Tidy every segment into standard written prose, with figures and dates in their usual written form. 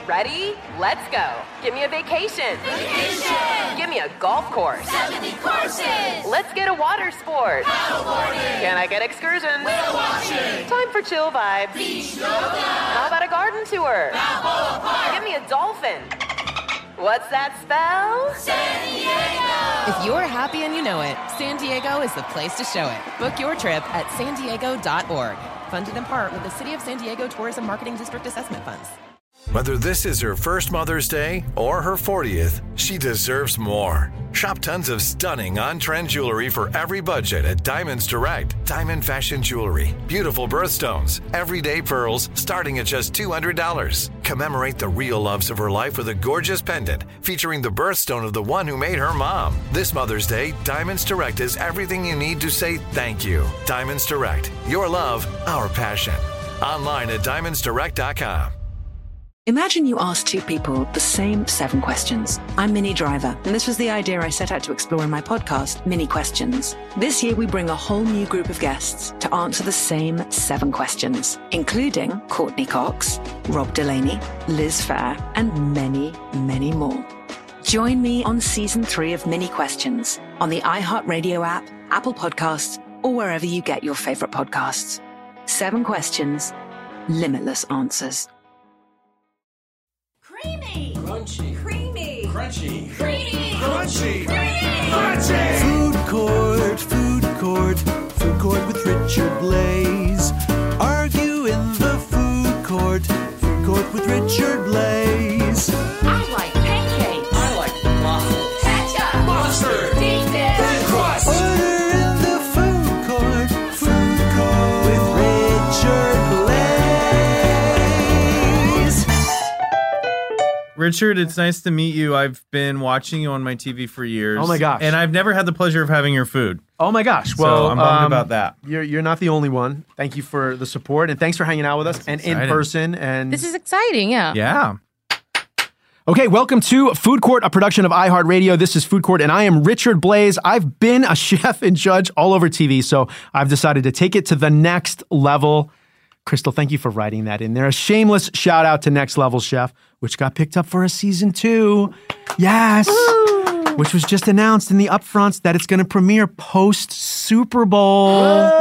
Ready? Let's go. Give me a vacation. Vacation! Give me a golf course. 70 courses! Let's get a water sport. Paddleboarding! Can I get excursions? Whale watching! Time for chill vibes. Beach yoga! How about a garden tour? Balboa Park! Give me a dolphin. What's that spell? San Diego! If you're happy and you know it, San Diego is the place to show it. Book your trip at sandiego.org. Funded in part with the City of San Diego Tourism Marketing District Assessment Funds. Whether this is her first Mother's Day or her 40th, she deserves more. Shop tons of stunning on-trend jewelry for every budget at Diamonds Direct. Diamond fashion jewelry, beautiful birthstones, everyday pearls starting at just $200. Commemorate the real loves of her life with a gorgeous pendant featuring the birthstone of the one who made her mom. This Mother's Day, Diamonds Direct is everything you need to say thank you. Diamonds Direct, your love, our passion. Online at diamondsdirect.com. Imagine you ask two people the same 7 questions. I'm Minnie Driver, and this was the idea I set out to explore in my podcast, Minnie Questions. This year, we bring a whole new group of guests to answer the same 7 questions, including Courtney Cox, Rob Delaney, Liz Phair, and many, many more. Join me on Season 3 of Minnie Questions on the iHeartRadio app, Apple Podcasts, or wherever you get your favorite podcasts. 7 questions, limitless answers. Creamy! Crunchy. Creamy! Crunchy. Creamy! Crunchy. Creamy! Crunchy. Food court with Richard Blaze. Argue in the food court with Richard Blaze. I like pancakes! I like waffles. Ketchup! Mustard. Deep dish! Thin crust. Order in the food court with Richard Blaze. Richard, it's nice to meet you. I've been watching you on my TV for years. Oh my gosh. And I've never had the pleasure of having your food. Oh my gosh. So Well, I'm bummed about that. You're not the only one. Thank you for the support, and thanks for hanging out with us and in exciting. person. And This is exciting, yeah. Yeah. okay, welcome to Food Court, a production of iHeartRadio. This is Food Court, and I am Richard Blaze. I've been a chef and judge all over TV, so I've decided to take it to the next level. Crystal, thank you for writing that in there. A shameless shout out to Next Level Chef, which got picked up for a season 2. Yes. Which was just announced in the upfronts that it's going to premiere post Super Bowl.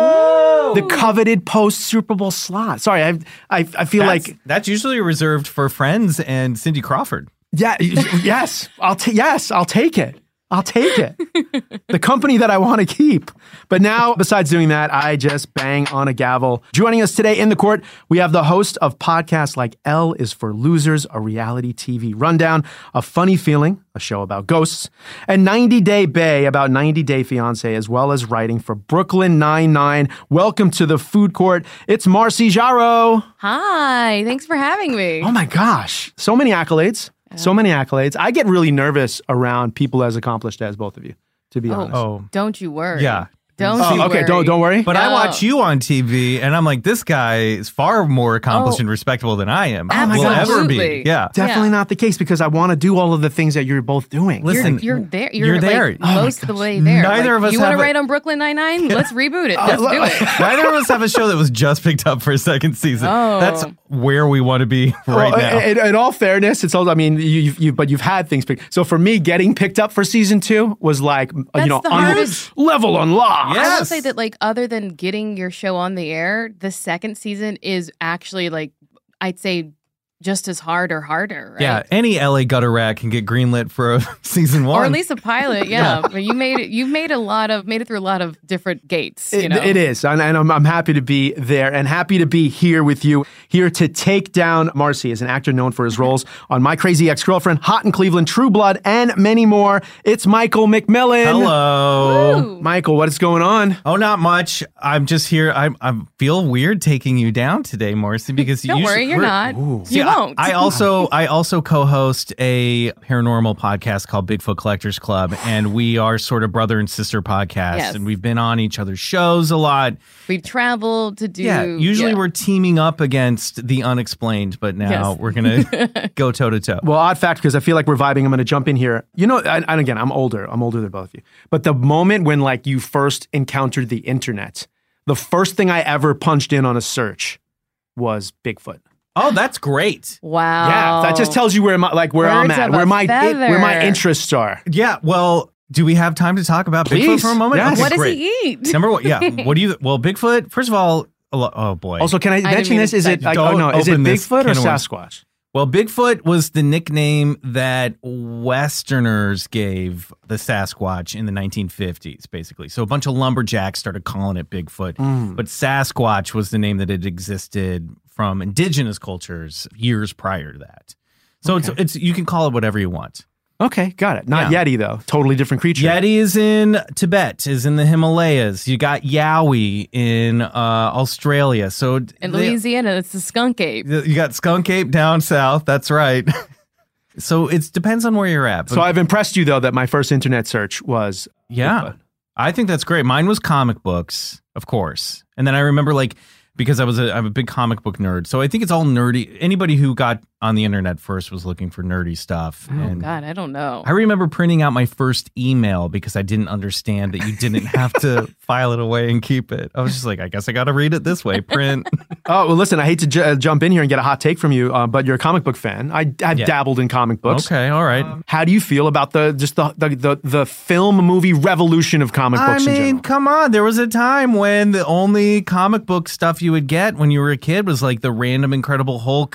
Whoa. The coveted post Super Bowl slot. Sorry, I feel like that's usually reserved for Friends and Cindy Crawford. yeah, yes, I'll take it. I'll take it. The company that I want to keep. But now, besides doing that, I just bang on a gavel. Joining us today in the court, we have the host of podcasts like L is for Losers, a reality TV rundown, A Funny Feeling, a show about ghosts, and 90 Day Bay, about 90 Day Fiancé, as well as writing for Brooklyn Nine-Nine. Welcome to the food court. It's Marcy Jarreau. Hi, thanks for having me. Oh my gosh. So many accolades. So many accolades. I get really nervous around people as accomplished as both of you, to be honest. Oh. Don't you worry. Yeah. Don't Oh, okay, worry. don't worry. But I watch you on TV, and I'm like, this guy is far more accomplished and respectable than I am. my Will God. ever be. Absolutely. Yeah. Definitely not the case, because I want to do all of the things that you're both doing. Listen, You're there. You're there. Like, Oh my most of the way there. Neither of us You want have to a- write on Brooklyn Nine-Nine? Let's reboot it. Let's do it. Neither of us have a show that was just picked up for a second season. Oh. That's where we want to be right now. In all fairness, it's all. I mean, but you've had things picked. So for me, getting picked up for season 2 was like, That's the hardest. level unlocked. I will say that, like, other than getting your show on the air, the second season is actually, like, I'd say just as hard or harder, right? Yeah, any LA gutter rat can get greenlit for a season 1. Or at least a pilot, yeah. But you made it. You've made it through a lot of different gates. You know? It is, and I'm happy to be there and happy to be here with you, here to take down Marcy as an actor known for his roles on My Crazy Ex-Girlfriend, Hot in Cleveland, True Blood, and many more. It's Michael McMillan. Hello. Woo. Michael, what is going on? Oh, not much. I'm just here. I feel weird taking you down today, Marcy, because Don't worry, you're not. See, You won't. I also co-host a paranormal podcast called Bigfoot Collectors Club, and we are sort of brother and sister podcasts, Yes. and we've been on each other's shows a lot. We've traveled to do. Yeah, usually we're teaming up against the unexplained, but now Yes. we're gonna go toe to toe. Well, odd fact, because I feel like we're vibing. I'm going to jump in here. You know, and again, I'm older. I'm older than both of you. But the moment when like you first encountered the internet, the first thing I ever punched in on a search was Bigfoot. Oh, that's great. Wow. Yeah, that just tells you where I'm Birds at, of a where my feather. interests are. Yeah, well, do we have time to talk about Bigfoot Please. for a moment? Yes. What does great. he eat? Number one, yeah. What do you? Well, Bigfoot. First of all, oh boy. Also, can I mention mean this? to Is it touch- is it open this Bigfoot or can of worms. Sasquatch? Well, Bigfoot was the nickname that Westerners gave the Sasquatch in the 1950s, basically. So a bunch of lumberjacks started calling it Bigfoot, but Sasquatch was the name that had existed from indigenous cultures years prior to that. So it's you can call it whatever you want. Okay, got it. Not Yeah. Yeti though. Totally different creature. Yeti is in Tibet, is in the Himalayas. You got Yowie in Australia. So In Louisiana, it's the skunk ape. you got skunk ape down south. That's right. So it depends on where you're at. But So I've impressed you though that my first internet search was yeah, Bigfoot. I think that's great. Mine was comic books, of course. And then I remember because I'm a big comic book nerd. So I think it's all nerdy. Anybody who got on the internet first was looking for nerdy stuff. Oh, and God, I don't know. I remember printing out my first email because I didn't understand that you didn't have to file it away and keep it. I was just like, I guess I got to read it this way, print. Oh, well, listen, I hate to jump in here and get a hot take from you, but you're a comic book fan. I've dabbled in comic books. Okay, all right. How do you feel about the film movie revolution of comic books in general? Come on. There was a time when the only comic book stuff you would get when you were a kid was like the random Incredible Hulk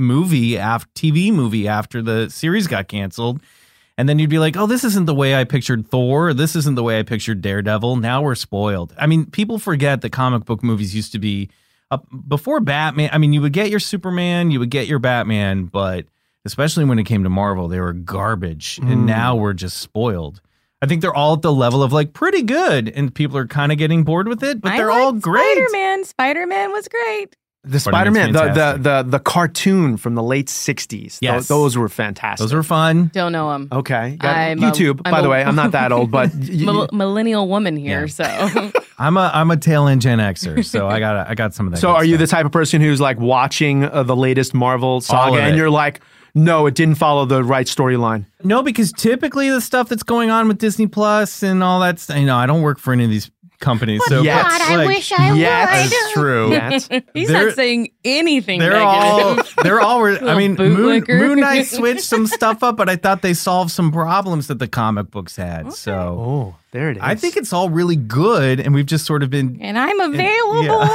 TV movie after the series got canceled. And then you'd be like, oh, this isn't the way I pictured Thor. Or this isn't the way I pictured Daredevil. Now we're spoiled. I mean, people forget that comic book movies used to be before Batman. I mean, you would get your Superman, you would get your Batman, but especially when it came to Marvel, they were garbage. And now we're just spoiled. I think they're all at the level of pretty good, and people are kind of getting bored with it, but they're all great. Spider-Man was great. The Spider-Man's Spider-Man, the cartoon from the late 60s. Yes. Those were fantastic. Those were fun. Don't know him. Okay. Got I'm YouTube, I'm by the a- way. I'm not that old, but Millennial woman here, Yeah. so I'm a tail end Gen Xer, so I got some of that. so good are you stuff. the type of person who's watching the latest Marvel saga of and it. you're like, no, it didn't follow the right storyline? No, because typically the stuff that's going on with Disney Plus and all that, I don't work for any of these companies. So Yes. but, God, I wish I would. That's true. Yes. He's They're- not saying anything They're negative. all. I mean, bootlicker. Moon Knight switched some stuff up, but I thought they solved some problems that the comic books had. So Oh, there it is. I think it's all really good, and we've just sort of been. And I'm available.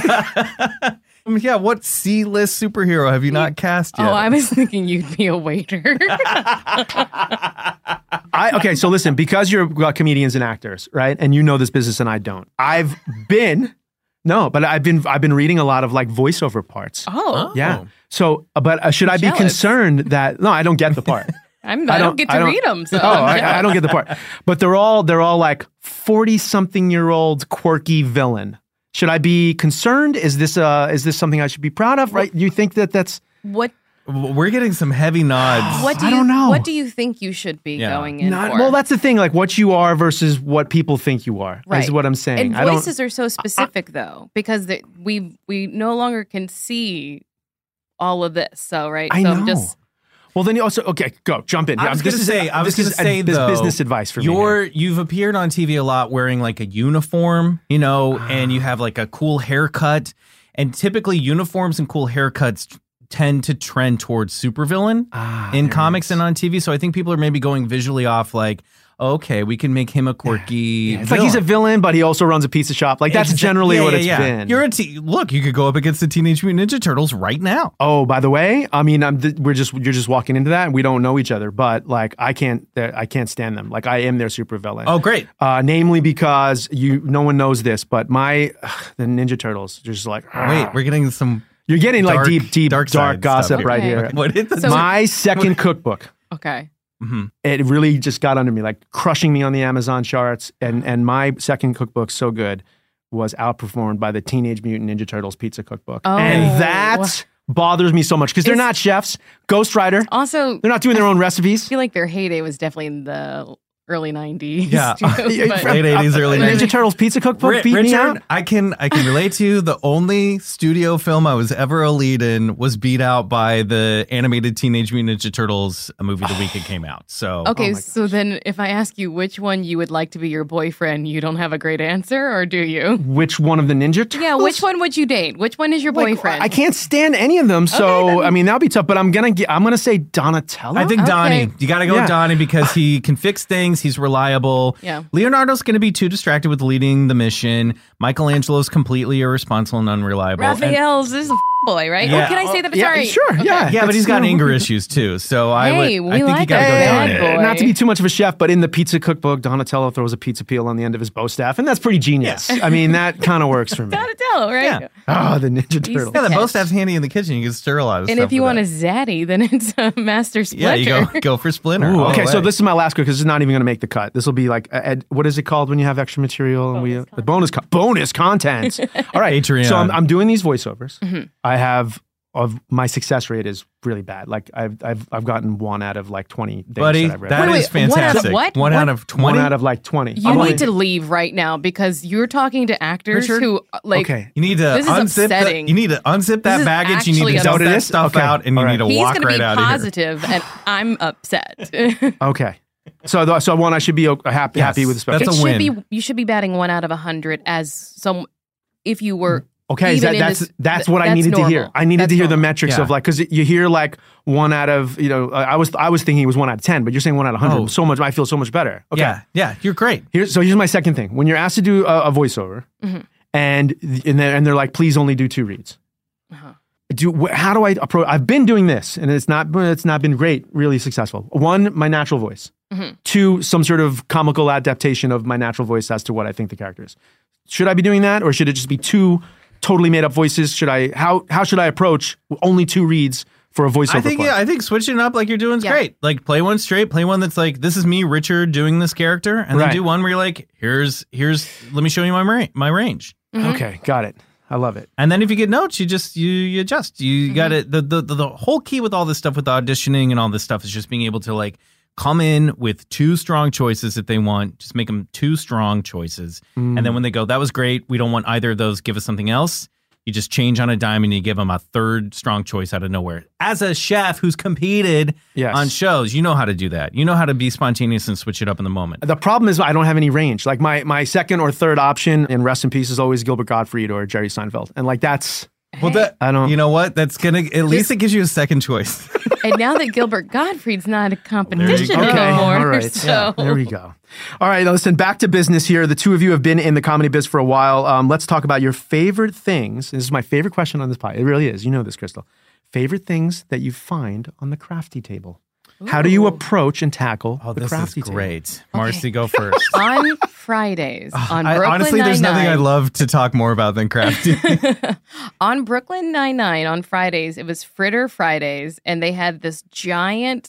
Yeah, what C-list superhero have you not cast yet? Oh, I was thinking you'd be a waiter. Okay, so listen, because you're comedians and actors, right? And you know this business and I don't. I've been reading a lot of voiceover parts. Oh. Yeah. So, but should I be jealous. concerned that I don't get the part. I don't get to read them. So I don't get the part. But they're all 40-something-year-old quirky villain. Should I be concerned? Is this something I should be proud of? Right? You think that's what We're getting some heavy nods. I don't know. What do you think you should be going in for? well? That's the thing. What you are versus what people think you are is what I'm saying. And voices are so specific though, because we no longer can see all of this. So right. I so know. I'm just Well, then you also jump in. I was going to say though, business advice for me. You've appeared on TV a lot wearing a uniform, and you have a cool haircut, and typically uniforms and cool haircuts tend to trend towards supervillain in comics and on TV. So I think people are maybe going visually off okay, we can make him a quirky. It's he's a villain, but he also runs a pizza shop. That's generally what it's been. You're look, you could go up against the Teenage Mutant Ninja Turtles right now. Oh, by the way, I mean, you're just walking into that, and we don't know each other. But I can't stand them. I am their supervillain. Oh, great. Namely because no one knows this, but the Ninja Turtles are just wait, we're getting some. You're getting dark, deep dark gossip here. right here. What is the My second cookbook. okay. Mm-hmm. It really just got under me, crushing me on the Amazon charts. And my second cookbook, so good, was outperformed by the Teenage Mutant Ninja Turtles pizza cookbook. Oh. And that bothers me so much because they're not chefs. Ghost Rider. Also, They're not doing their own recipes. I feel like their heyday was definitely in the early 90s. Yeah. too, but- Late 80s, early Ninja 90s. Turtles Pizza Cookbook beat me Richard, out. I can relate to you. The only studio film I was ever a lead in was beat out by the animated Teenage Mutant Ninja Turtles movie the week it came out. So Okay, so then if I ask you which one you would like to be your boyfriend, you don't have a great answer, or do you? Which one of the Ninja Turtles? Yeah, which one would you date? Which one is your boyfriend? I can't stand any of them, so I mean that'll be tough. But I'm gonna say Donatello. I think Okay. Donnie. You got to go with Donnie because he can fix things. He's reliable. Yeah. Leonardo's going to be too distracted with leading the mission. Michelangelo's completely irresponsible and unreliable. And- Raphael's this is a boy, right? Yeah. Oh, can I say that? yeah, Sorry. sure, Okay. yeah. yeah, but he's got That's, anger issues too. So I Hey, would. we I think you like got to a go bad Donnie. boy. Not to be too much of a chef, but in the pizza cookbook, Donatello throws a pizza peel on the end of his bow staff, and that's pretty genius. I mean, that kind of works for me. Donatello, right? Yeah. Oh, the Ninja He's Turtles. Yeah, the bow Catch. staff's handy in the kitchen. You can stir a lot of And stuff. if you with want a that. zaddy, then it's a Master yeah, Splinter. you go for Splinter. Ooh, all okay, the so way. this is my last quick because it's not even going to make the cut. This will be like, what is it called when you have extra material? Bonus content. All right, Patreon. so I'm doing these voiceovers. Mm-hmm. I have my success rate is really bad. Like I've gotten 1 out of like 20 things buddy, that I've read. that Wait, is wait, 1 out of fantastic. what? 1 out of 20. 1 out of like 20. You I'm need only- to leave right now because you're talking to actors Richard? who like. Okay. You need to This is unzip upsetting. you need to unzip that This is baggage. You need to actually dump that upsetting. stuff Okay. out, and you All need to right. He's walk going to right be out of here. positive, and I'm upset. Okay. So one, I should be happy Yes, with the special. that's a win. You should be batting 1 out of 100 as some. If you were Okay, even in this- that's what I that's needed to hear. normal. I needed That's to hear the normal. metrics Yeah. of like, because you hear like 1 out of, I was thinking it was 1 out of 10, but you're saying 1 out of 100. Oh. So much, I feel so much better. Okay. Yeah, you're great. Here's my second thing. When you're asked to do a voiceover, Mm-hmm. and they're like, please only do 2 reads. Uh-huh. How do I approach? I've been doing this, and it's not been great, really successful. 1, my natural voice. Mm-hmm. 2, some sort of comical adaptation of my natural voice as to what I think the character is. Should I be doing that, or should it just be 2 totally made up voices? How should I approach only 2 reads for a voiceover? I think switching it up like you're doing is Yeah. great. Like play one straight, play one that's like, this is me, Richard, doing this character, and then Right. do one where you're like, here's let me show you my range. Okay, got it. I love it. And then if you get notes, you just you adjust. You got it. The whole key with all this stuff with auditioning and all this stuff is just being able to like come in with 2 strong choices if they want. Just make them 2 strong choices. And then when they go, that was great, we don't want either of those, give us something else. You just change on a dime and you give them a 3rd strong choice out of nowhere. As a chef who's competed Yes. on shows, you know how to do that. You know how to be spontaneous and switch it up in the moment. The problem is I don't have any range. Like my 2nd or 3rd option in rest in peace is always Gilbert Gottfried or Jerry Seinfeld, and like that's. Well, I don't. You know what? That's gonna at least it gives you a second choice. And now that Gilbert Gottfried's not a competition go. Okay, anymore, all right. so There we go. All right, now listen, back to business here. The 2 of you have been in the comedy biz for a while. Let's talk about your favorite things. This is my favorite question on this pod. It really is. You know this, Crystal. Favorite things that you find on the crafty table. How do you approach and tackle the This is crafty table? great. Marcy, go first. on Fridays on Brooklyn honestly, there's nothing Nine-Nine. I'd love to talk more about than crafty. On Brooklyn Nine-Nine on Fridays, it was Fritter Fridays, and they had this giant,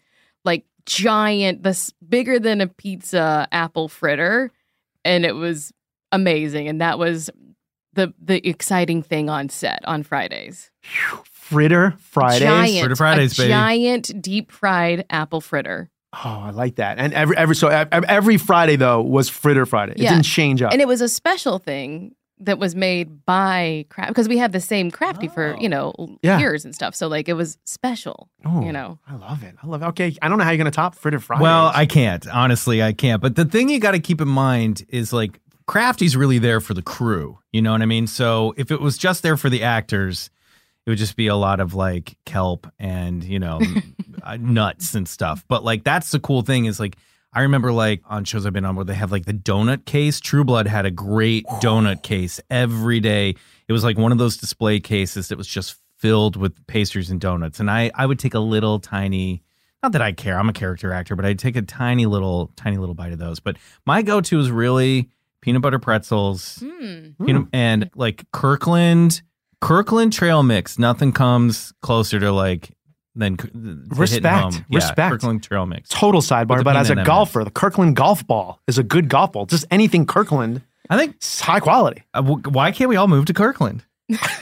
this bigger than a pizza apple fritter, and it was amazing. And that was the exciting thing on set on Fridays. Fritter Fridays. Giant, Fritter Fridays, a baby. giant deep fried apple fritter. Oh, I like that. And every Friday though was Fritter Friday. It Yeah. didn't change up. And it was a special thing that was made by Craft, because we have the same Crafty for, Yeah. years and stuff. So like it was special, Oh, you know. I love it. Okay, I don't know how you're going to top Fritter Fridays. Well, I can't. Honestly, I can't. But the thing you got to keep in mind is like Crafty's really there for the crew. You know what I mean? So if it was just there for the actors, it would just be a lot of like kelp and, nuts and stuff. But like that's the cool thing is like I remember like on shows I've been on where they have like the donut case. True Blood had a great donut case every day. It was like one of those display cases that was just filled with pastries and donuts. And I would take a little tiny, not that I care, I'm a character actor, but I'd take a tiny little bite of those. But my go-to is really peanut butter pretzels and like Kirkland trail mix. Nothing comes closer to like than to Respect. hitting home. Yeah, Respect. Kirkland trail mix. Total With sidebar, the but as a peanut M&Ms. golfer, the Kirkland golf ball is a good golf ball. Just anything Kirkland, I think it's high quality. why can't we all move to Kirkland?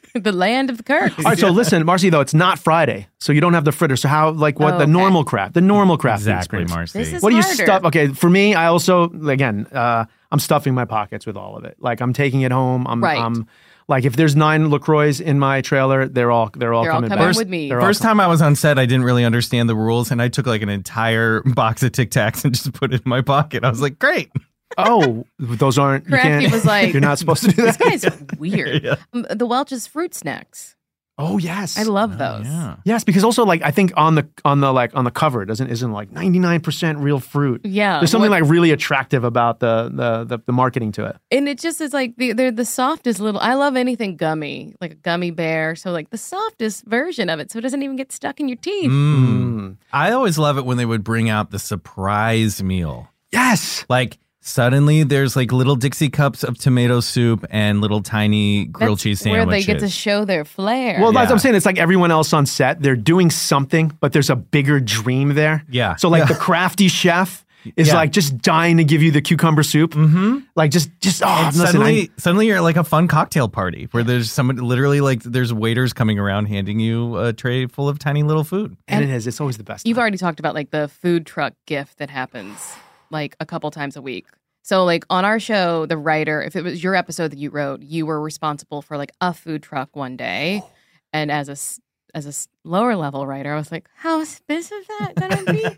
The land of the Kirks. All right, so listen, Marcy, though, it's not Friday, so you don't have the fritter. So how, like, what the normal craft Exactly, experience. Marcy. This is What do you harder. stuff? Okay, for me, I also, again, I'm stuffing my pockets with all of it. Like, I'm taking it home. I'm like, if there's 9 LaCroix in my trailer, they're all coming back. with me. They're all First time I was on set, I didn't really understand the rules, and I took like an entire box of Tic Tacs and just put it in my pocket. I was like, great. Oh, those aren't. You Crafty can't, was like, you're not supposed to do This that. guy's weird. Yeah. The Welch's fruit snacks. Oh yes, I love those. Yeah. yes, because also like I think on the cover it isn't like 99% real fruit. Yeah. There's something like really attractive about the marketing to it. And it just is like they're the softest little. I love anything gummy, like a gummy bear. So like the softest version of it, so it doesn't even get stuck in your teeth. I always love it when they would bring out the surprise meal. Yes. Like suddenly there's like little Dixie cups of tomato soup and little tiny grilled That's cheese where sandwiches. they get to show their flair. Well, that's Yeah. what I'm saying. It's like everyone else on set. They're doing something, but there's a bigger dream there. Yeah. So like Yeah. the crafty chef is Yeah. like just dying to give you the cucumber soup. Mm-hmm. Like just And listen, suddenly you're at like a fun cocktail party where there's somebody literally like there's waiters coming around handing you a tray full of tiny little food. and it is. It's always the best. You've time. already talked about like the food truck gift that happens like a couple times a week. So like on our show, the writer, if it was your episode that you wrote, you were responsible for like a food truck one day. And as a lower level writer, I was like, how expensive is that gonna be?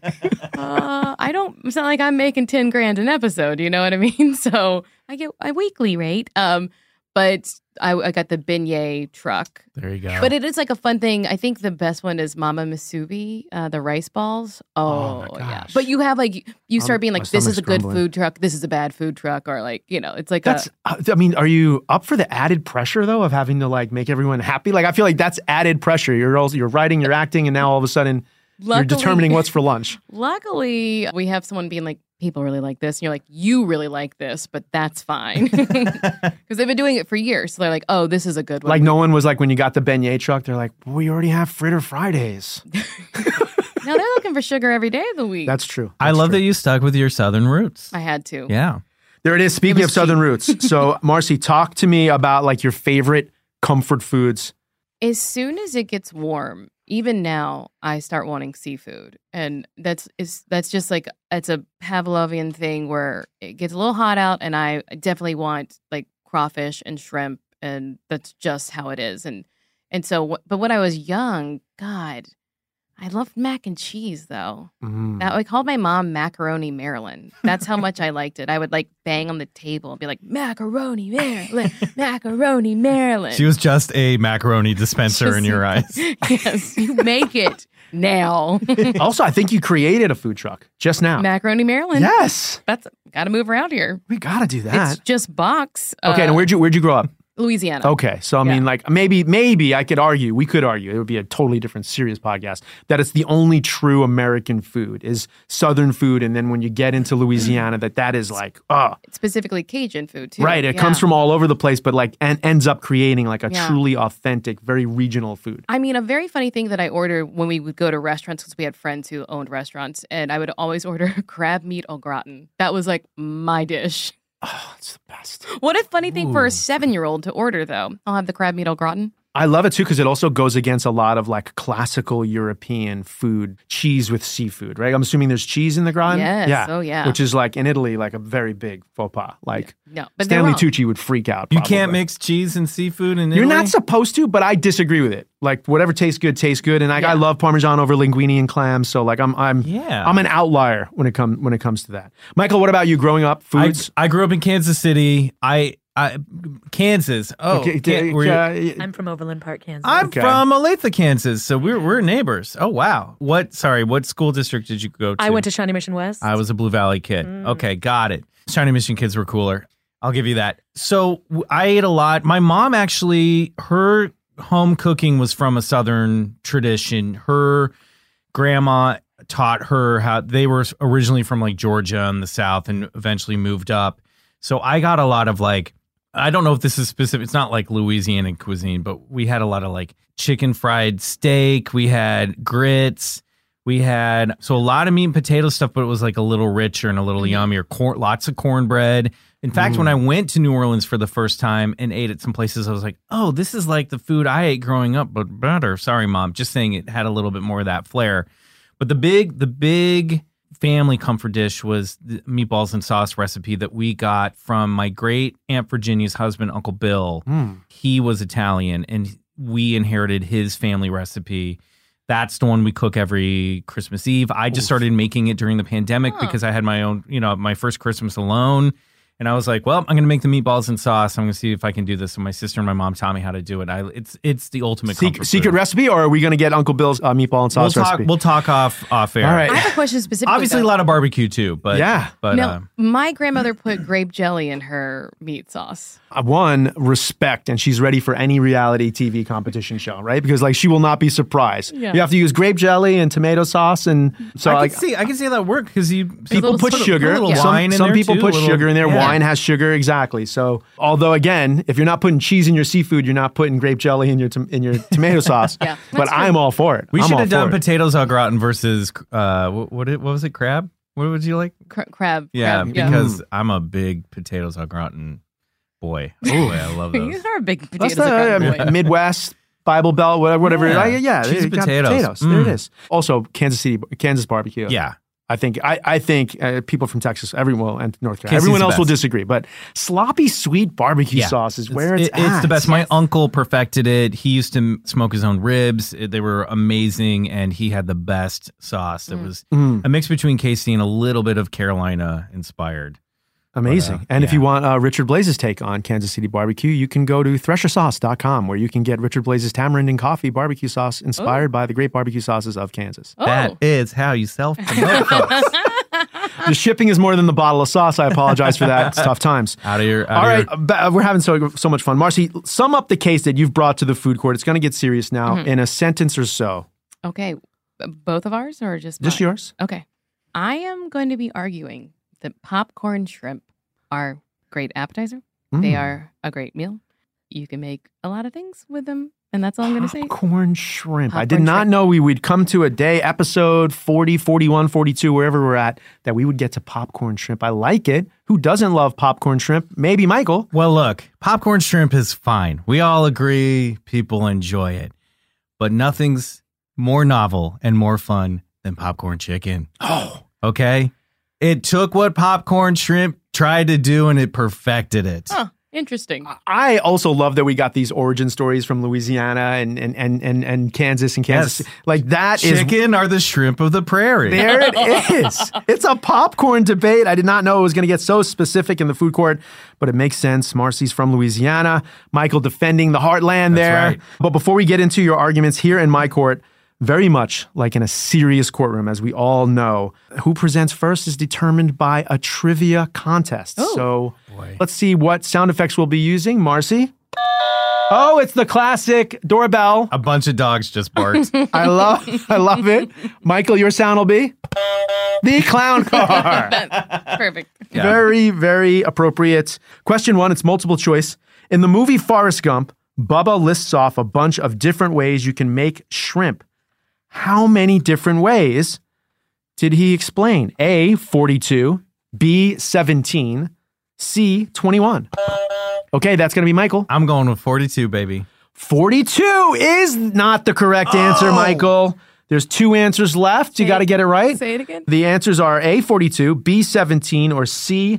It's not like I'm making 10 grand an episode, you know what I mean? So I get a weekly rate. But I got the beignet truck. There you go. But it is like a fun thing. I think the best one is Mama Musubi, the rice balls. Oh, my yeah. gosh. But you have like, you start being my like, this is stomach's a good grumbling. food truck. This is a bad food truck. Or like, you know, it's like That's. I mean, are you up for the added pressure though of having to like make everyone happy? Like, I feel like that's added pressure. You're writing, you're acting, and now all of a sudden you're Luckily- determining what's for lunch. Luckily, we have someone being like, people really like this. And you're like, you really like this, but that's fine. Because they've been doing it for years. So they're like, oh, this is a good one. Like no one was like when you got the beignet truck, they're like, well, we already have Fritter Fridays. Now they're looking for sugar every day of the week. That's true. I love that you stuck with your Southern roots. I had to. Yeah. There it is. Speaking of Southern roots. So Marcy, talk to me about like your favorite comfort foods. As soon as it gets warm, even now, I start wanting seafood. And that's just like, it's a Pavlovian thing where it gets a little hot out and I definitely want like crawfish and shrimp. And that's just how it is. And so, but when I was young, God, I loved mac and cheese though. I called my mom Macaroni Maryland. That's how much I liked it. I would like bang on the table and be like, Macaroni Maryland, Macaroni Maryland. She was just a macaroni dispenser in your eyes. Yes, you make it now. Also, I think you created a food truck just now. Macaroni Maryland. Yes. That's got to move around here. We got to do that. It's just box. Okay, and where'd you grow up? Louisiana. Okay, so I mean, like maybe we could argue, it would be a totally different, serious podcast, that it's the only true American food is Southern food, and then when you get into Louisiana, that is like, It's specifically Cajun food too. right, it Yeah. comes from all over the place, but like and ends up creating like a Yeah. truly authentic, very regional food. I mean, a very funny thing that I ordered when we would go to restaurants, because we had friends who owned restaurants, and I would always order crab meat au gratin. That was like my dish. Oh, it's the best. What a funny thing for a 7-year-old to order, though. I'll have the crab meat au gratin. I love it too because it also goes against a lot of like classical European food, cheese with seafood, right? I'm assuming there's cheese in the gratin. Yes. Yeah. Oh, yeah. Which is like in Italy, like a very big faux pas. Like No, but they're Stanley wrong. Tucci would freak out. You probably. can't mix cheese and seafood in You're Italy? not supposed to, but I disagree with it. Like whatever tastes good, tastes good. And like I love Parmesan over linguine and clams. So like I'm an outlier when it comes to that. Michael, what about you growing up? Foods? I grew up in Kansas City. Kansas. Oh, Okay, were you- I'm from Overland Park, Kansas. I'm from Olathe, Kansas. So we're neighbors. Oh wow. What school district did you go to? I went to Shawnee Mission West. I was a Blue Valley kid. Okay, got it. Shawnee Mission kids were cooler. I'll give you that. So I ate a lot. My mom actually, her home cooking was from a Southern tradition. Her grandma taught her how they were originally from like Georgia in the South and eventually moved up. So I got a lot of like, I don't know if this is specific. It's not like Louisiana cuisine, but we had a lot of like chicken fried steak. We had grits. We had, so a lot of meat and potato stuff, but it was like a little richer and a little yummier. Lots of cornbread, In fact, when I went to New Orleans for the first time and ate at some places, I was like, oh, this is like the food I ate growing up, but better. Sorry, Mom. Just saying it had a little bit more of that flair. But the big family comfort dish was the meatballs and sauce recipe that we got from my great Aunt Virginia's husband, Uncle Bill. He was Italian, and we inherited his family recipe. That's the one we cook every Christmas Eve. I just started making it during the pandemic because I had my own, my first Christmas alone. And I was like, well, I'm going to make the meatballs and sauce. I'm going to see if I can do this. And my sister and my mom taught me how to do it. It's the ultimate secret recipe, or are we going to get Uncle Bill's meatball and sauce recipe? We'll talk off air. All right. I have a question specifically. Obviously, a lot of barbecue too. But yeah. But no, my grandmother put grape jelly in her meat sauce. One, respect, and she's ready for any reality TV competition show, right? Because she will not be surprised. Yeah. You have to use grape jelly and tomato sauce, and so I can see how that works because people put sugar. Some people put sugar in there. Wine has sugar, exactly. So, although again, if you're not putting cheese in your seafood, you're not putting grape jelly in your tomato sauce. Yeah, but I'm all for it. We should have done potatoes au gratin versus what was it? Crab? What would you like? Crab. Yeah, crab, because I'm a big potatoes au gratin boy. Oh, I love those. You are a big That's potatoes au gratin boy. Midwest Bible Belt, whatever. Yeah. Cheese potatoes. There it is. Also, Kansas barbecue. Yeah. I think people from Texas, everyone, and North Carolina, Kansas everyone is the else will best. disagree, but sloppy sweet barbecue sauce is where it's at. It's the best. My uncle perfected it. He used to smoke his own ribs. They were amazing, and he had the best sauce. It was a mix between Casey and a little bit of Carolina inspired. Amazing. And if you want Richard Blaze's take on Kansas City barbecue, you can go to threshersauce.com, where you can get Richard Blaze's tamarind and coffee barbecue sauce inspired by the great barbecue sauces of Kansas. That is how you self-promote, folks. The shipping is more than the bottle of sauce. I apologize for that. It's tough times. All right, we're having so much fun. Marcy, sum up the case that you've brought to the food court. It's going to get serious now in a sentence or so. Okay. Both of ours or just Just mine? yours. Okay. I am going to be arguing that popcorn shrimp are great appetizer. They are a great meal. You can make a lot of things with them, and that's all I'm going to say. Popcorn shrimp. I did Popcorn not shrimp. know we would come to a day, episode 40, 41, 42, wherever we're at, that we would get to popcorn shrimp. I like it. Who doesn't love popcorn shrimp? Maybe Michael. Well, look, popcorn shrimp is fine. We all agree people enjoy it. But nothing's more novel and more fun than popcorn chicken. Oh. Okay? It took what popcorn shrimp tried to do and it perfected it. Huh. Interesting. I also love that we got these origin stories from Louisiana and Kansas and Kansas. Yes. Like that Chicken are the shrimp of the prairie. There it is. It's a popcorn debate. I did not know it was going to get so specific in the food court, but it makes sense. Marcy's from Louisiana. Michael defending the heartland there. Right. But before we get into your arguments here in my court, very much like in a serious courtroom, as we all know, who presents first is determined by a trivia contest. So let's see what sound effects we'll be using. Marcy? Oh, it's the classic doorbell. A bunch of dogs just barked. I love it. Michael, your sound will be the clown car. Perfect. Yeah. Very, very appropriate. Question 1, it's multiple choice. In the movie Forrest Gump, Bubba lists off a bunch of different ways you can make shrimp. How many different ways did he explain? A, 42, B, 17, C, 21. Okay, that's going to be Michael. I'm going with 42, baby. 42 is not the correct answer, Michael. There's 2 answers left. You got to get it right. Say it again. The answers are A, 42, B, 17, or C,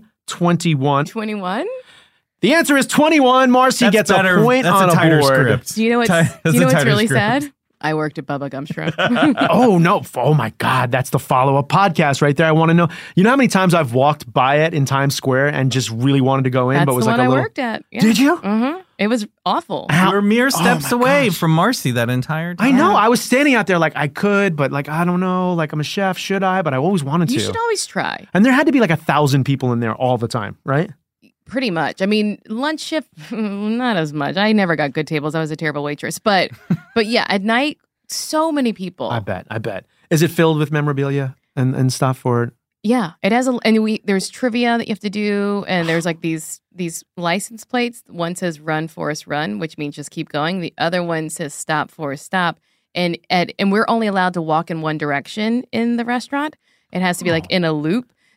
21. 21? The answer is 21. Marcy That's gets better. a point That's on a tighter board. script. Do you know what's, That's do you know a what's tighter really script. sad? I worked at Bubba Gump Shrimp. Oh, no. Oh, my God. That's the follow-up podcast right there. I want to know. You know how many times I've walked by it in Times Square and just really wanted to go in, That's but was the like one a little... I worked at. Yeah. Did you? Mm-hmm. It was awful. You were mere steps my away gosh. from Marcy that entire time. I know. I was standing out there like I could, but like, I don't know. Like, I'm a chef. Should I? But I always wanted to. You should always try. And there had to be like 1,000 people in there all the time, right? Pretty much. I mean, lunch shift, not as much. I never got good tables. I was a terrible waitress. But yeah, at night, so many people. I bet. Is it filled with memorabilia and stuff, or? Yeah, it has there's trivia that you have to do, and there's like these license plates. One says "Run Forrest Run," which means just keep going. The other one says "Stop Forrest Stop," and we're only allowed to walk in one direction in the restaurant. It has to be like in a loop.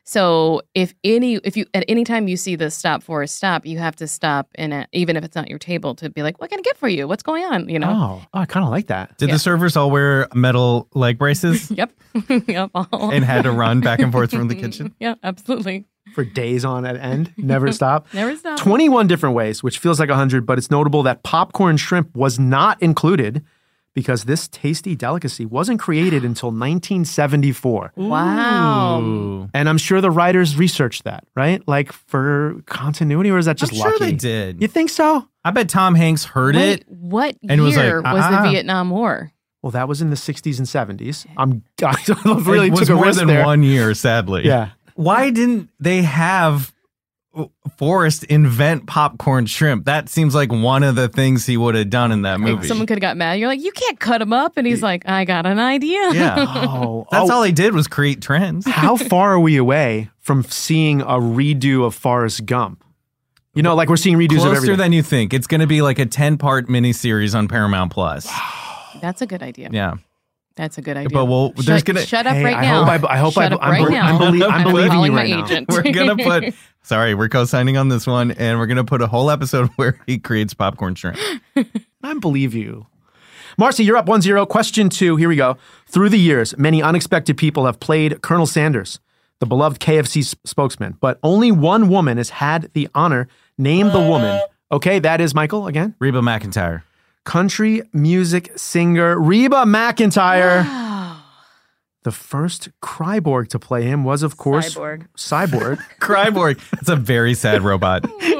So if you at any time you see the stop Forrest stop, you have to stop even if it's not your table to be like, what can I get for you? What's going on? You know? Oh, I kind of like that. Did the servers all wear metal leg braces? Yep. Yep. And had to run back and forth from the kitchen? Yeah, absolutely. For days on end, never stop. Never stop. 21 different ways, which feels like 100, but it's notable that popcorn shrimp was not included because this tasty delicacy wasn't created until 1974. Wow. Ooh. And I'm sure the writers researched that, right? Like for continuity, or is that just I'm lucky? sure they did. You think so? I bet Tom Hanks heard it. What and was year like, was the Vietnam War? Well, that was in the 60s and 70s. I really it was took a more risk than there. 1 year, sadly. Yeah. Why didn't they have Forrest invent popcorn shrimp? That seems like one of the things he would have done in that movie. Someone could have got mad. You're like, you can't cut him up. And he's like, I got an idea. Yeah. Oh, That's all he did was create trends. How far are we away from seeing a redo of Forrest Gump? You know, like we're seeing redos of Closer everything. than you think. It's going to be like a 10-part miniseries on Paramount Plus. That's a good idea. Yeah. That's a good idea. But there's gonna shut up Hey, right I now. hope Shut up right now. I'm believing calling you my right now. agent. We're going to put, sorry, we're co-signing on this one, and we're going to put a whole episode where he creates popcorn shrimp. I believe you. Marcy, you're up 1-0. Question 2. Here we go. Through the years, many unexpected people have played Colonel Sanders, the beloved KFC spokesman, but only one woman has had the honor. Name the woman. Okay, that is Michael again. Reba McEntire. Country music singer Reba McEntire. Wow. The first Cyborg to play him was, of course, Cyborg. Cyborg. It's a very sad robot.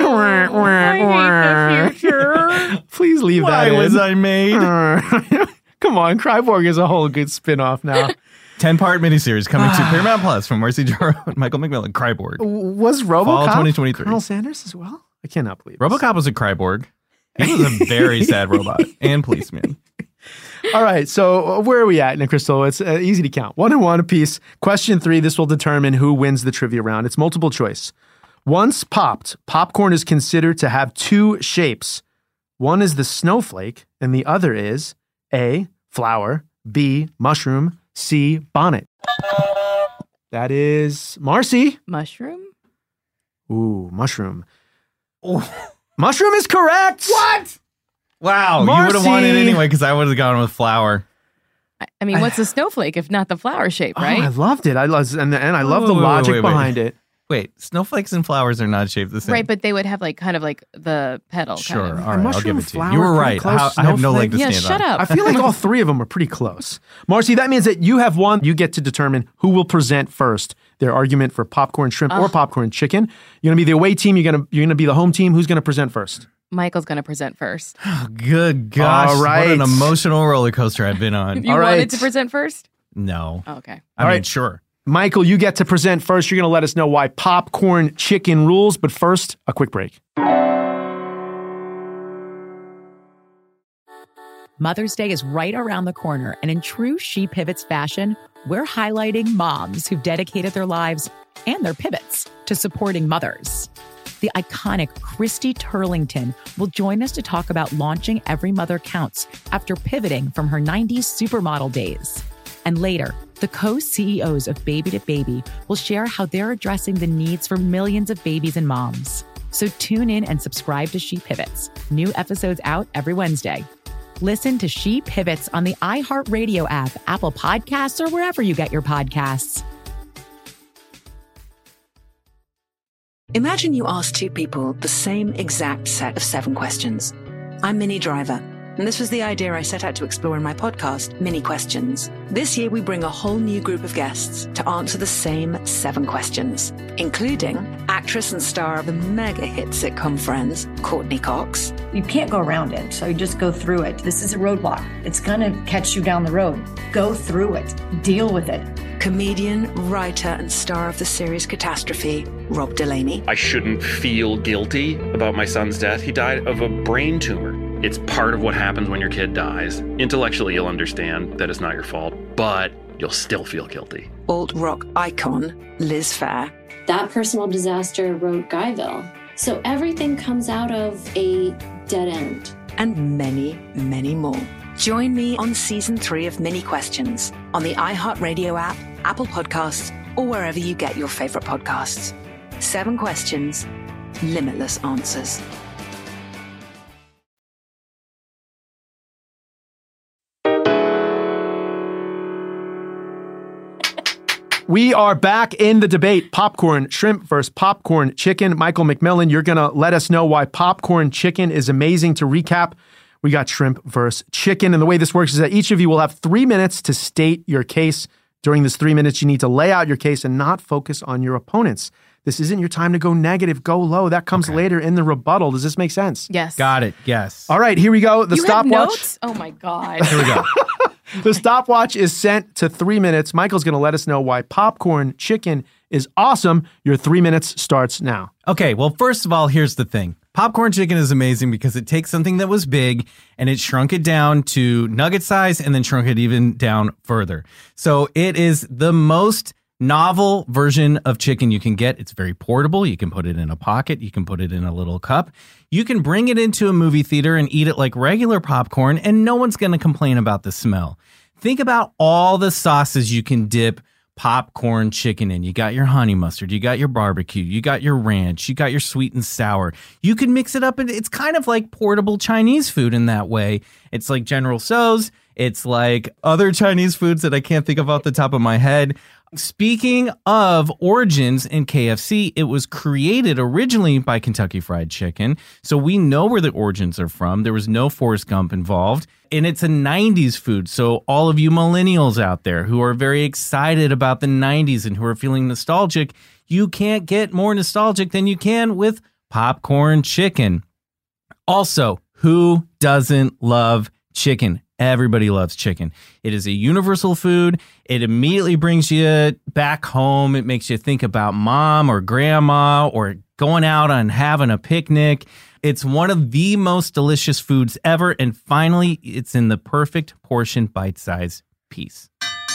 I hate the future. Please leave Why that in. was I made? Come on, Cyborg is a whole good spin-off now. 10-part miniseries coming to Paramount Plus from Marcy Jarreau and Michael McMillan. Cyborg. Was RoboCop Fall 2023. Colonel Sanders as well? I cannot believe RoboCop was a Cyborg. He was a very sad robot and policeman. All right, so where are we at, Nick Crystal? It's easy to count. 1-1 apiece. Question 3, this will determine who wins the trivia round. It's multiple choice. Once popped, popcorn is considered to have two shapes. One is the snowflake, and the other is A, flower, B, mushroom, C, bonnet. That is Marcy. Mushroom? Ooh, mushroom. Mushroom is correct. What? Wow, you would have won it anyway because I would have gone with flower. I mean, what's a snowflake if not the flower shape, right? Oh, I loved it. I love the logic behind it. Wait, snowflakes and flowers are not shaped the same. Right, but they would have like kind of like the petal. Sure, Kind of. all right, I'll mushroom, give it to you. flower, You were pretty right. close. I have no Snowflake. leg to Yeah, stand shut on. up. I feel like all three of them are pretty close. Marcy, that means that you have won. You get to determine who will present first their argument for popcorn shrimp or popcorn chicken. You're going to be the away team. You're going to be the home team. Who's going to present first? Michael's going to present first. Good gosh, All right. what an emotional roller coaster I've been on. You All right. wanted to present first? No. Oh, okay. I mean, right. sure. Michael, you get to present first. You're going to let us know why popcorn chicken rules. But first, a quick break. Mother's Day is right around the corner, and in true She Pivots fashion, we're highlighting moms who've dedicated their lives and their pivots to supporting mothers. The iconic Christy Turlington will join us to talk about launching Every Mother Counts after pivoting from her 90s supermodel days. And later, the co-CEOs of Baby to Baby will share how they're addressing the needs for millions of babies and moms. So tune in and subscribe to She Pivots. New episodes out every Wednesday. Listen to She Pivots on the iHeartRadio app, Apple Podcasts, or wherever you get your podcasts. Imagine you ask two people the same exact set of 7 questions. I'm Minnie Driver, and this was the idea I set out to explore in my podcast, Mini Questions. This year, we bring a whole new group of guests to answer the same 7 questions, including actress and star of the mega hit sitcom Friends, Courtney Cox. You can't go around it, so you just go through it. This is a roadblock. It's going to catch you down the road. Go through it. Deal with it. Comedian, writer, and star of the series Catastrophe, Rob Delaney. I shouldn't feel guilty about my son's death. He died of a brain tumor. It's part of what happens when your kid dies. Intellectually, you'll understand that it's not your fault, but you'll still feel guilty. Alt-rock icon, Liz Phair. That personal disaster wrote Guyville. So everything comes out of a dead end. And many, many more. Join me on Season 3 of Mini Questions on the iHeartRadio app, Apple Podcasts, or wherever you get your favorite podcasts. 7 questions, limitless answers. We are back in the debate. Popcorn shrimp versus popcorn chicken. Michael McMillan, you're going to let us know why popcorn chicken is amazing. To recap, we got shrimp versus chicken. And the way this works is that each of you will have 3 minutes to state your case. During this 3 minutes, you need to lay out your case and not focus on your opponents. This isn't your time to go negative, go low. That comes later in the rebuttal. Does this make sense? Yes. Got it. Yes. All right, here we go. The You have stopwatch. notes? Oh my God. Here we go. The stopwatch is sent to 3 minutes. Michael's going to let us know why popcorn chicken is awesome. Your 3 minutes starts now. Okay, well, first of all, here's the thing. Popcorn chicken is amazing because it takes something that was big and it shrunk it down to nugget size and then shrunk it even down further. So it is the most novel version of chicken you can get. It's very portable. You can put it in a pocket. You can put it in a little cup. You can bring it into a movie theater and eat it like regular popcorn, and no one's going to complain about the smell. Think about all the sauces you can dip popcorn chicken in. You got your honey mustard, you got your barbecue, you got your ranch, you got your sweet and sour. You can mix it up, and it's kind of like portable Chinese food in that way. It's like General Tso's. It's like other Chinese foods that I can't think of off the top of my head. Speaking of origins in KFC, it was created originally by Kentucky Fried Chicken. So we know where the origins are from. There was no Forrest Gump involved. And it's a 90s food. So all of you millennials out there who are very excited about the 90s and who are feeling nostalgic, you can't get more nostalgic than you can with popcorn chicken. Also, who doesn't love chicken? Everybody loves chicken. It is a universal food. It immediately brings you back home. It makes you think about mom or grandma or going out and having a picnic. It's one of the most delicious foods ever. And finally, it's in the perfect portion, bite-sized piece.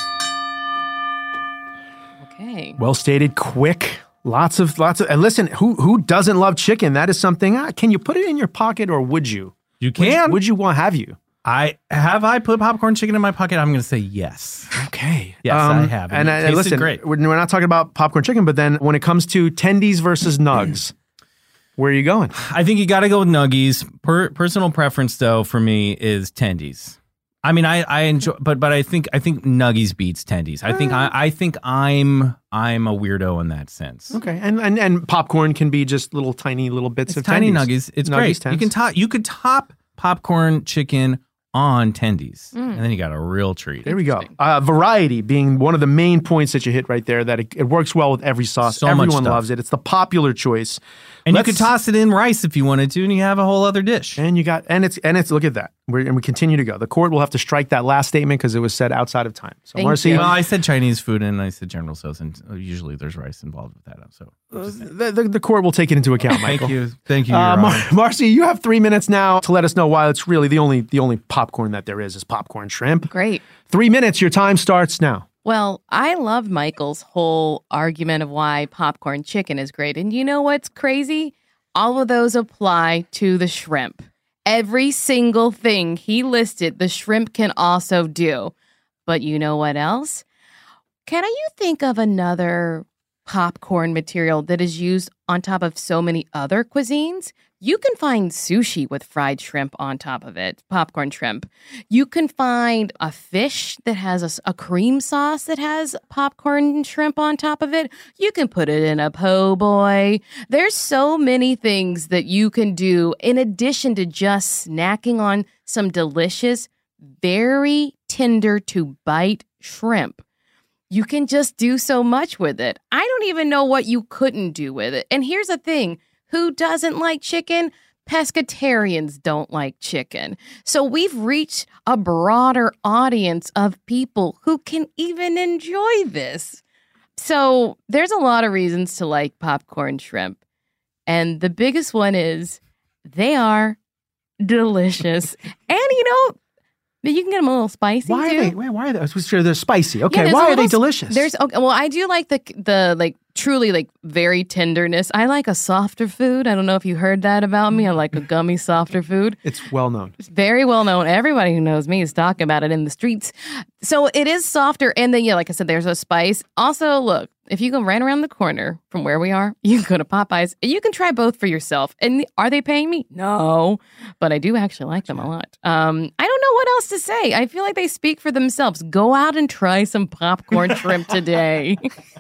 Okay. Well stated, quick. Lots of, and listen, who doesn't love chicken? That is something. Can you put it in your pocket or would you? You can. Would you want, have you? I put popcorn chicken in my pocket? I'm going to say yes. Okay. Yes, I have. And it tasted listen, great. We're not talking about popcorn chicken, but then when it comes to tendies versus nugs, where are you going? I think you got to go with nuggies. Personal preference, though, for me is tendies. I mean, I enjoy, but I think nuggies beats tendies. I think I'm a weirdo in that sense. Okay, and popcorn can be just little tiny little bits of tiny tendies. nuggies. It's Nuggies, great. You could top popcorn chicken on tendies, and then you got a real treat. There we go. Variety being one of the main points that you hit right there, that it works well with every sauce. So much Everyone stuff. loves it. It's the popular choice. And you could toss it in rice if you wanted to, and you have a whole other dish. And you got, and it's look at that. We continue to go. The court will have to strike that last statement because it was said outside of time. So Marcy, well, I said Chinese food and I said General Tso's, and usually there's rice involved with that. So the court will take it into account, Michael. Thank you. Your Honor. Marcy, you have 3 minutes now to let us know why it's really the only popcorn that there is popcorn shrimp. Great. 3 minutes. Your time starts now. Well, I love Michael's whole argument of why popcorn chicken is great. And you know what's crazy? All of those apply to the shrimp. Every single thing he listed, the shrimp can also do. But you know what else? Can you think of another popcorn material that is used on top of so many other cuisines? You can find sushi with fried shrimp on top of it, popcorn shrimp. You can find a fish that has a cream sauce that has popcorn shrimp on top of it. You can put it in a po' boy. There's so many things that you can do in addition to just snacking on some delicious, very tender to bite shrimp. You can just do so much with it. I don't even know what you couldn't do with it. And here's the thing. Who doesn't like chicken? Pescatarians don't like chicken. So we've reached a broader audience of people who can even enjoy this. So there's a lot of reasons to like popcorn shrimp. And the biggest one is they are delicious. And you can get them a little spicy too. Why are they? They're spicy. Okay, why are they delicious? Well, I do like the truly like very tenderness. I like a softer food. I don't know if you heard that about me. I like a gummy, softer food. It's well known. It's very well known. Everybody who knows me is talking about it in the streets. So it is softer. And then, like I said, there's a spice. Also, look, if you go right around the corner from where we are, you can go to Popeyes and you can try both for yourself. And are they paying me? No, but I do actually like them a lot. I don't know what else to say. I feel like they speak for themselves. Go out and try some popcorn shrimp today.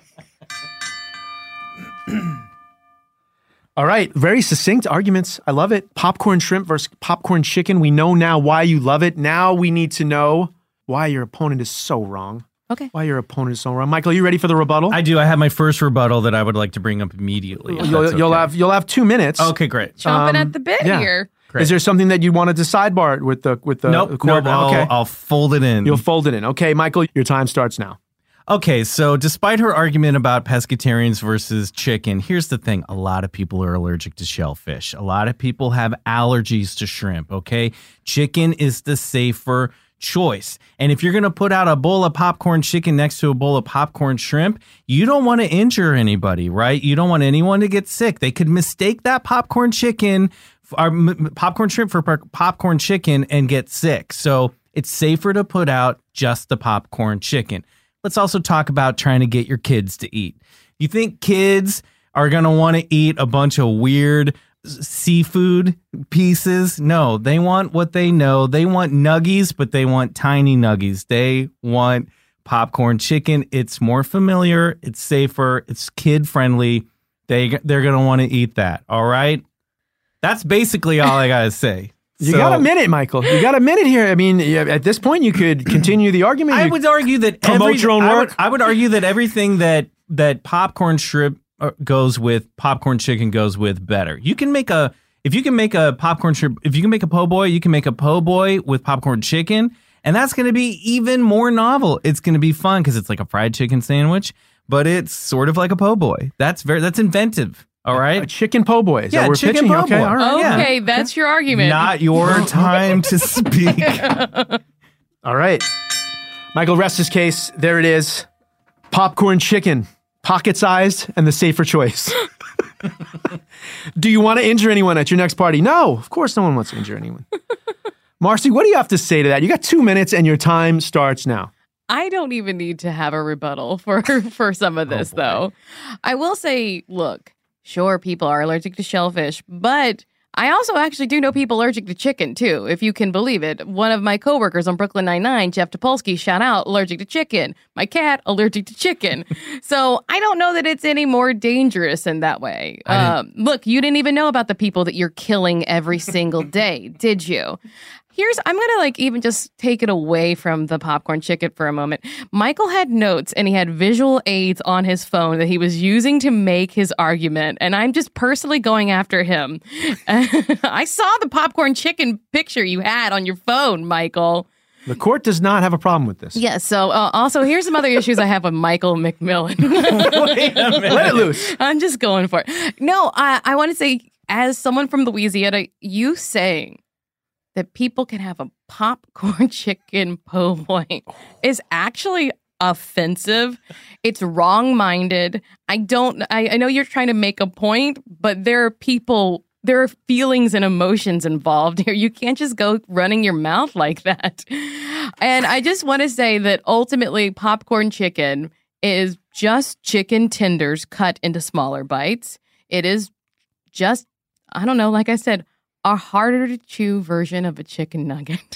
All right. Very succinct arguments. I love it. Popcorn shrimp versus popcorn chicken. We know now why you love it. Now we need to know why your opponent is so wrong. Okay. Why your opponent is so wrong. Michael, are you ready for the rebuttal? I do. I have my first rebuttal that I would like to bring up immediately. You'll have 2 minutes. Okay, great. Chomping at the bit here. Great. Is there something that you wanted to sidebar with the Nope. court? Okay. I'll fold it in. You'll fold it in. Okay, Michael, your time starts now. Okay, so despite her argument about pescatarians versus chicken, here's the thing. A lot of people are allergic to shellfish. A lot of people have allergies to shrimp, okay? Chicken is the safer choice. And if you're going to put out a bowl of popcorn chicken next to a bowl of popcorn shrimp, you don't want to injure anybody, right? You don't want anyone to get sick. They could mistake that popcorn chicken, or popcorn shrimp for popcorn chicken and get sick. So it's safer to put out just the popcorn chicken. Let's also talk about trying to get your kids to eat. You think kids are going to want to eat a bunch of weird seafood pieces? No, they want what they know. They want nuggies, but they want tiny nuggies. They want popcorn chicken. It's more familiar. It's safer. It's kid friendly. They're going to want to eat that. All right. That's basically all I got to say. You got a minute, Michael. You got a minute here. I mean, at this point, you could continue the argument. I would argue that promote your own work. I would argue that everything that popcorn shrimp goes with, popcorn chicken goes with better. If you can make a popcorn shrimp, if you can make a po' boy, you can make a po' boy with popcorn chicken, and that's going to be even more novel. It's going to be fun because it's like a fried chicken sandwich, but it's sort of like a po' boy. That's inventive. All right. A chicken po' boy. Is that what we're chicken pitching? po' Okay. boy. All right. Okay, that's your argument. Not your time to speak. All right. Michael rests his case. There it is. Popcorn chicken. Pocket-sized and the safer choice. Do you want to injure anyone at your next party? No, of course no one wants to injure anyone. Marcy, what do you have to say to that? You got 2 minutes and your time starts now. I don't even need to have a rebuttal for some of this, though. I will say, look, sure, people are allergic to shellfish, but I also actually do know people allergic to chicken, too, if you can believe it. One of my coworkers on Brooklyn Nine-Nine, Jeff Topolsky, shout out, allergic to chicken. My cat, allergic to chicken. So I don't know that it's any more dangerous in that way. Look, you didn't even know about the people that you're killing every single day, did you? I'm going to even just take it away from the popcorn chicken for a moment. Michael had notes and he had visual aids on his phone that he was using to make his argument. And I'm just personally going after him. I saw the popcorn chicken picture you had on your phone, Michael. The court does not have a problem with this. Yes. So also, here's some other issues I have with Michael McMillan. Wait a minute. Let it loose. I'm just going for it. No, I want to say, as someone from Louisiana, you saying that people can have a popcorn chicken po' boy is actually offensive. It's wrong-minded. I know you're trying to make a point, but there are feelings and emotions involved here. You can't just go running your mouth like that. And I just want to say that ultimately popcorn chicken is just chicken tenders cut into smaller bites. It is just, I don't know, like I said, a harder to chew version of a chicken nugget.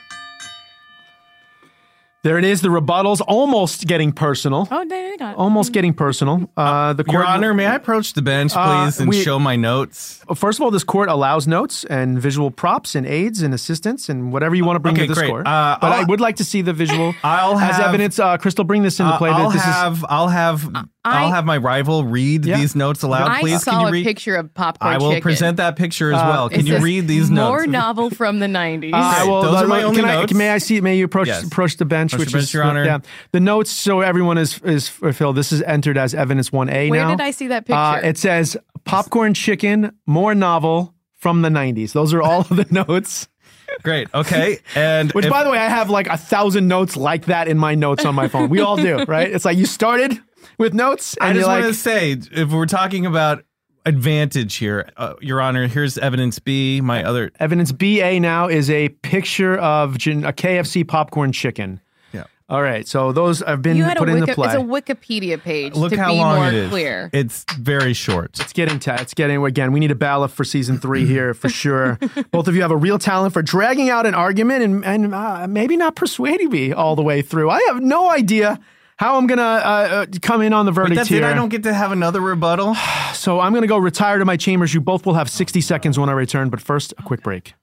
There it is. The rebuttal's almost getting personal. Oh, they got it. Almost getting personal. Your Honor, may I approach the bench, please, and show my notes? First of all, this court allows notes and visual props and aids and assistance and whatever you want to bring to this court. But I would like to see the visual as evidence. Crystal, bring this into play. I'll have my rival read these notes aloud, please. I saw a picture of popcorn chicken. I will present that picture as well. Can you read these notes? More novel from the 90s. Those are my only notes. May you approach the bench? Which is, Your Honor. The notes, so everyone is fulfilled. This is entered as evidence 1A now. Where did I see that picture? It says popcorn chicken, more novel from the 90s. Those are all of the notes. Great. Okay. And by the way, I have 1,000 notes like that in my notes on my phone. We all do, right? It's like you started with notes. I And just you're want to like, say, if we're talking about advantage here, Your Honor, here's evidence B. My other evidence BA now is a picture of a KFC popcorn chicken. Yeah. All right. So those have been You had put into play. It's a Wikipedia page Look to how be long more it is. clear. It's very short. It's getting again. We need a ballot for season 3 here for sure. Both of you have a real talent for dragging out an argument and maybe not persuading me all the way through. I have no idea how I'm gonna come in on the verdict Wait, that's here. it? I don't get to have another rebuttal? So I'm gonna go retire to my chambers. You both will have 60 seconds when I return. But first, a quick break.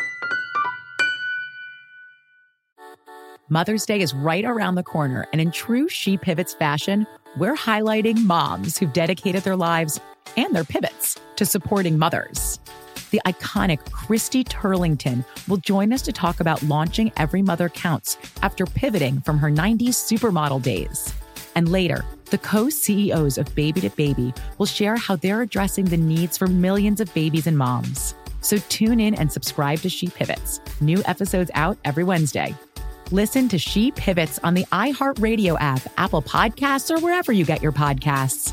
Mother's Day is right around the corner, and in true She Pivots fashion, we're highlighting moms who've dedicated their lives and their pivots to supporting mothers. The iconic Christy Turlington will join us to talk about launching Every Mother Counts after pivoting from her 90s supermodel days. And later, the co-CEOs of Baby to Baby will share how they're addressing the needs for millions of babies and moms. So tune in and subscribe to She Pivots. New episodes out every Wednesday. Listen to She Pivots on the iHeartRadio app, Apple Podcasts, or wherever you get your podcasts.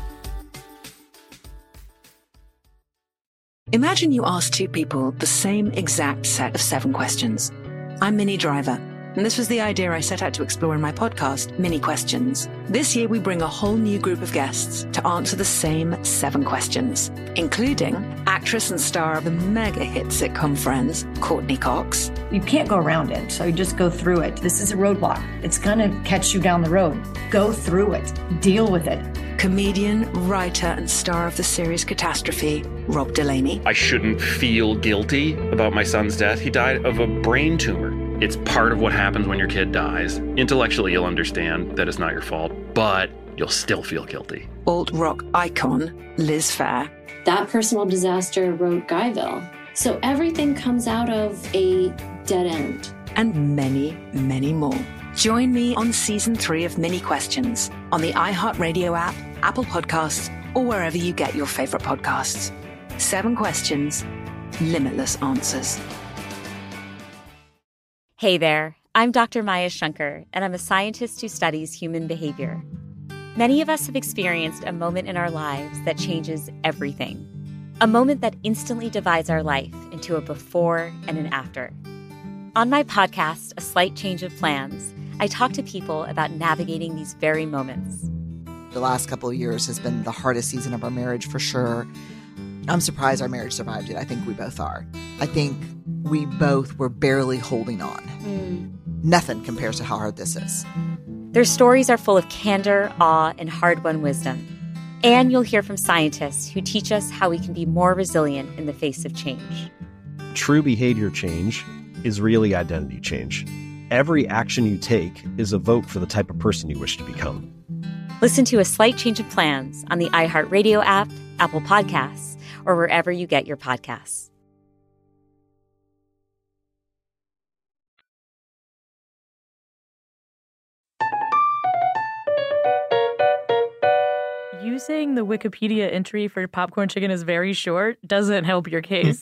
Imagine you ask two people the same exact set of 7 questions. I'm Minnie Driver, and this was the idea I set out to explore in my podcast, Mini Questions. This year, we bring a whole new group of guests to answer the same 7 questions, including actress and star of the mega hit sitcom Friends, Courtney Cox. You can't go around it, so you just go through it. This is a roadblock. It's going to catch you down the road. Go through it. Deal with it. Comedian, writer, and star of the series Catastrophe, Rob Delaney. I shouldn't feel guilty about my son's death. He died of a brain tumor. It's part of what happens when your kid dies. Intellectually, you'll understand that it's not your fault, but you'll still feel guilty. Alt-rock icon, Liz Phair. That personal disaster wrote Guyville. So everything comes out of a dead end. And many, many more. Join me on season 3 of Mini Questions on the iHeartRadio app, Apple Podcasts, or wherever you get your favorite podcasts. 7 questions, limitless answers. Hey there, I'm Dr. Maya Shankar, and I'm a scientist who studies human behavior. Many of us have experienced a moment in our lives that changes everything. A moment that instantly divides our life into a before and an after. On my podcast, A Slight Change of Plans, I talk to people about navigating these very moments. The last couple of years has been the hardest season of our marriage for sure. I'm surprised our marriage survived it. I think we both are. I think we both were barely holding on. Nothing compares to how hard this is. Their stories are full of candor, awe, and hard-won wisdom. And you'll hear from scientists who teach us how we can be more resilient in the face of change. True behavior change is really identity change. Every action you take is a vote for the type of person you wish to become. Listen to A Slight Change of Plans on the iHeartRadio app, Apple Podcasts, or wherever you get your podcasts. You saying the Wikipedia entry for popcorn chicken is very short doesn't help your case.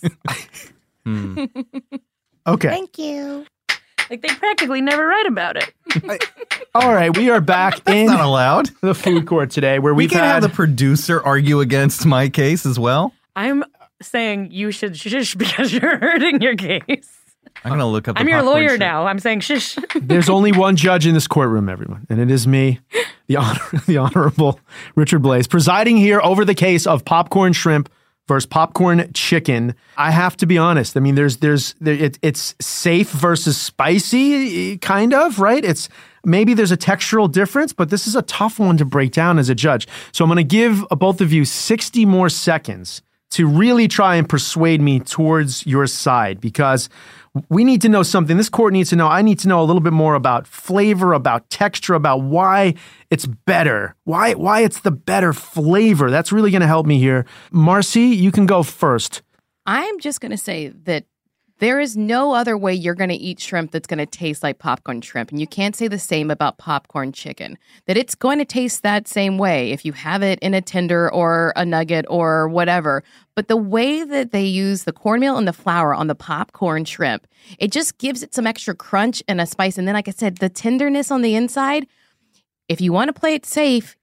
Okay. Thank you. Like, they practically never write about it. All right, we are back in not allowed. The food court today, where We we've can't had have the producer argue against my case as well. I'm saying you should shush because you're hurting your case. I'm going to look up the I'm your popcorn lawyer shit. now. I'm saying shush. There's only one judge in this courtroom, everyone, and it is me, the Honorable Richard Blais, presiding here over the case of popcorn shrimp versus popcorn chicken. I have to be honest. I mean, it's safe versus spicy, kind of, right? It's maybe there's a textural difference, but this is a tough one to break down as a judge. So I'm going to give both of you 60 more seconds to really try and persuade me towards your side, because we need to know something. This court needs to know. I need to know a little bit more about flavor, about texture, about why it's better, why it's the better flavor. That's really going to help me here. Marcy, you can go first. I'm just going to say that there is no other way you're going to eat shrimp that's going to taste like popcorn shrimp. And you can't say the same about popcorn chicken, that it's going to taste that same way if you have it in a tender or a nugget or whatever. But the way that they use the cornmeal and the flour on the popcorn shrimp, it just gives it some extra crunch and a spice. And then, like I said, the tenderness on the inside, if you want to play it safe,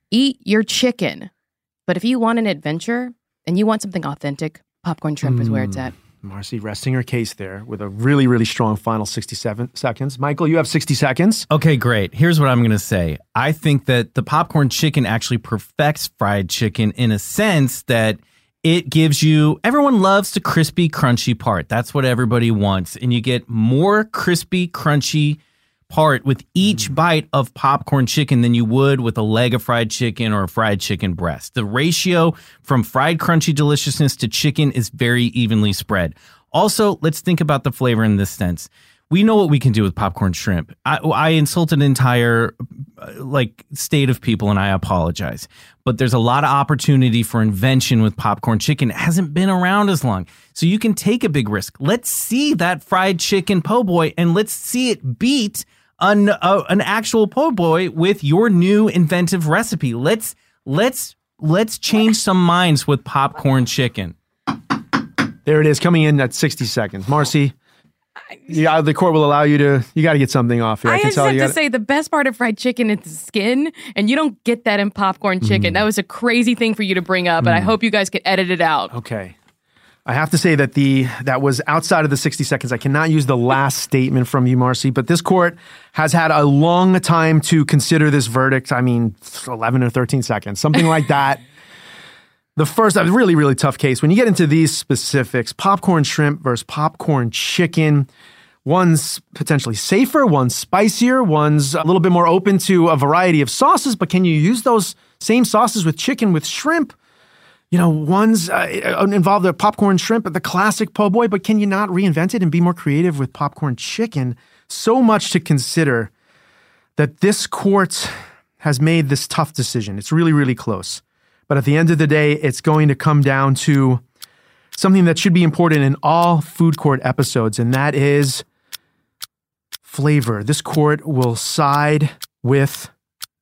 eat your chicken. But if you want an adventure and you want something authentic, popcorn shrimp is where it's at. Marcy resting her case there with a really, really strong final 67 seconds. Michael, you have 60 seconds. Okay, great. Here's what I'm going to say. I think that the popcorn chicken actually perfects fried chicken in a sense that it gives you, everyone loves the crispy, crunchy part. That's what everybody wants. And you get more crispy, crunchy part with each bite of popcorn chicken than you would with a leg of fried chicken or a fried chicken breast. The ratio from fried crunchy deliciousness to chicken is very evenly spread. Also, let's think about the flavor in this sense. We know what we can do with popcorn shrimp. I insulted an entire state of people, and I apologize. But there's a lot of opportunity for invention with popcorn chicken. It hasn't been around as long. So you can take a big risk. Let's see that fried chicken po' boy, and let's see it beat an actual po' boy with your new inventive recipe. Let's change some minds with popcorn chicken. There it is, coming in at 60 seconds. Marcy, the court will allow you to, you got to get something off here. I just have to say the best part of fried chicken is the skin, and you don't get that in popcorn chicken. That was a crazy thing for you to bring up, and I hope you guys can edit it out. Okay. I have to say that that was outside of the 60 seconds. I cannot use the last statement from you, Marcy, but this court has had a long time to consider this verdict. I mean, 11 or 13 seconds, something like that. The first, a really, really tough case. When you get into these specifics, popcorn shrimp versus popcorn chicken, one's potentially safer, one's spicier, one's a little bit more open to a variety of sauces, but can you use those same sauces with chicken, with shrimp? You know, one's involved the popcorn shrimp, the classic po' boy, but can you not reinvent it and be more creative with popcorn chicken? So much to consider that this court has made this tough decision. It's really, really close. But at the end of the day, it's going to come down to something that should be important in all food court episodes, and that is flavor. This court will side with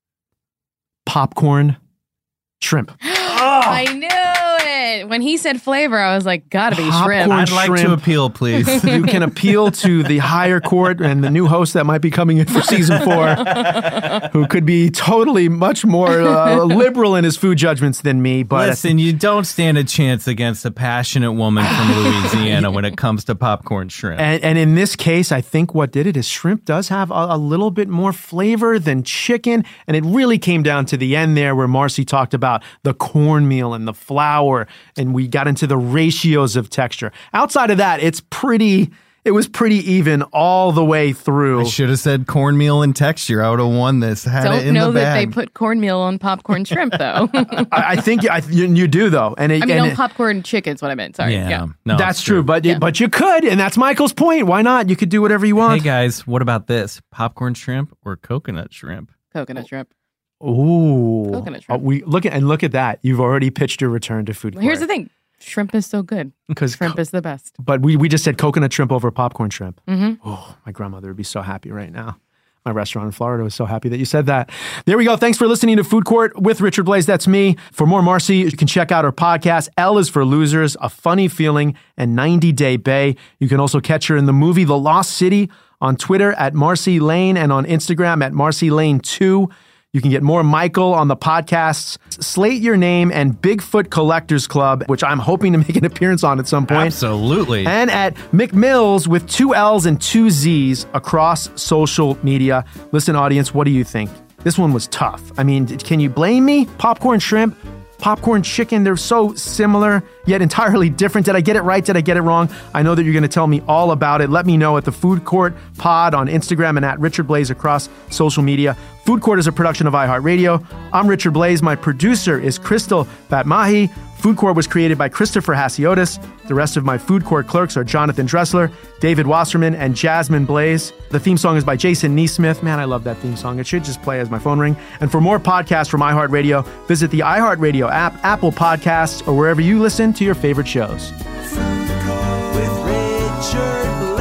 popcorn shrimp. I knew it. When he said flavor, I was like, gotta be shrimp. I'd like to appeal, please. You can appeal to the higher court and the new host that might be coming in for season 4, who could be totally much more liberal in his food judgments than me. But listen, you don't stand a chance against a passionate woman from Louisiana when it comes to popcorn shrimp. And in this case, I think what did it is shrimp does have a little bit more flavor than chicken. And it really came down to the end there where Marcy talked about the cornmeal and the flour, and we got into the ratios of texture. Outside of that, it was pretty even all the way through. I should have said cornmeal and texture. I would have won this. Don't know that they put cornmeal on popcorn shrimp, though. I think you do, though. On popcorn chicken is what I meant. Sorry. Yeah. No, that's true. But you could, and that's Michael's point. Why not? You could do whatever you want. Hey, guys, what about this? Popcorn shrimp or coconut shrimp? Coconut shrimp. Ooh. Coconut shrimp. Look at that. You've already pitched your return to food court. Here's the thing. Shrimp is so good. Because shrimp is the best. But we just said coconut shrimp over popcorn shrimp. Mm-hmm. Oh, my grandmother would be so happy right now. My restaurant in Florida was so happy that you said that. There we go. Thanks for listening to Food Court with Richard Blais. That's me. For more Marcy, you can check out her podcast, L is for Losers, A Funny Feeling, and 90 Day Bay. You can also catch her in the movie The Lost City on Twitter at Marcy Lane and on Instagram at Marcy Lane 2. You can get more Michael on the podcasts Slate Your Name and Bigfoot Collectors Club, which I'm hoping to make an appearance on at some point. Absolutely. And at McMills with 2 L's and 2 Z's across social media. Listen, audience, what do you think? This one was tough. I mean, can you blame me? Popcorn shrimp, popcorn chicken, they're so similar, yet entirely different. Did I get it right? Did I get it wrong? I know that you're going to tell me all about it. Let me know at the Food Court Pod on Instagram and at Richard Blais across social media. Food Court is a production of iHeartRadio. I'm Richard Blais. My producer is Crystal Batmahi. Food Court was created by Christopher Hasiotis. The rest of my Food Court clerks are Jonathan Dressler, David Wasserman, and Jasmine Blais. The theme song is by Jason Neesmith. Man, I love that theme song. It should just play as my phone ring. And for more podcasts from iHeartRadio, visit the iHeartRadio app, Apple Podcasts, or wherever you listen to your favorite shows. With Richard Blais.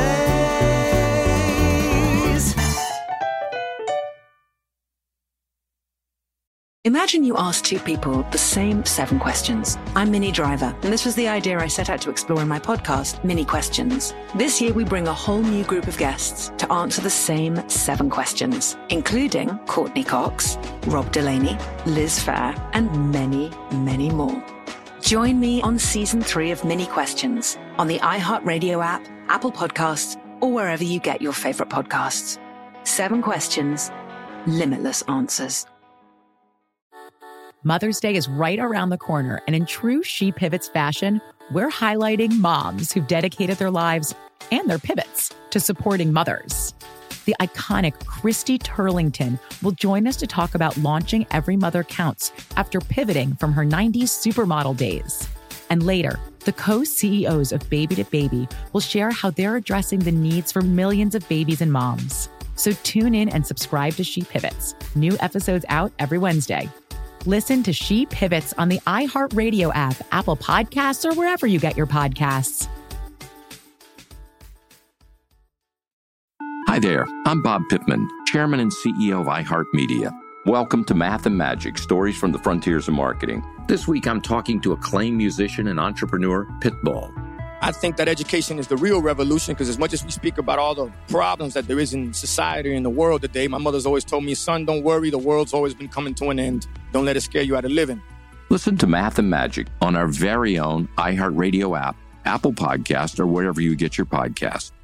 Imagine you asked two people the same 7 questions. I'm Minnie Driver, and this was the idea I set out to explore in my podcast, Mini Questions. This year, we bring a whole new group of guests to answer the same 7 questions, including Courtney Cox, Rob Delaney, Liz Phair, and many, many more. Join me on Season 3 of Mini Questions on the iHeartRadio app, Apple Podcasts, or wherever you get your favorite podcasts. 7 questions, limitless answers. Mother's Day is right around the corner, and in true She Pivots fashion, we're highlighting moms who've dedicated their lives and their pivots to supporting mothers. The iconic Christy Turlington will join us to talk about launching Every Mother Counts after pivoting from her 90s supermodel days. And later, the co-CEOs of Baby to Baby will share how they're addressing the needs for millions of babies and moms. So tune in and subscribe to She Pivots. New episodes out every Wednesday. Listen to She Pivots on the iHeartRadio app, Apple Podcasts, or wherever you get your podcasts. Hi there, I'm Bob Pittman, Chairman and CEO of iHeartMedia. Welcome to Math and Magic, Stories from the Frontiers of Marketing. This week I'm talking to acclaimed musician and entrepreneur, Pitbull. I think that education is the real revolution, because as much as we speak about all the problems that there is in society and in the world today, my mother's always told me, son, don't worry, the world's always been coming to an end. Don't let it scare you out of living. Listen to Math and Magic on our very own iHeartRadio app, Apple Podcast, or wherever you get your podcasts.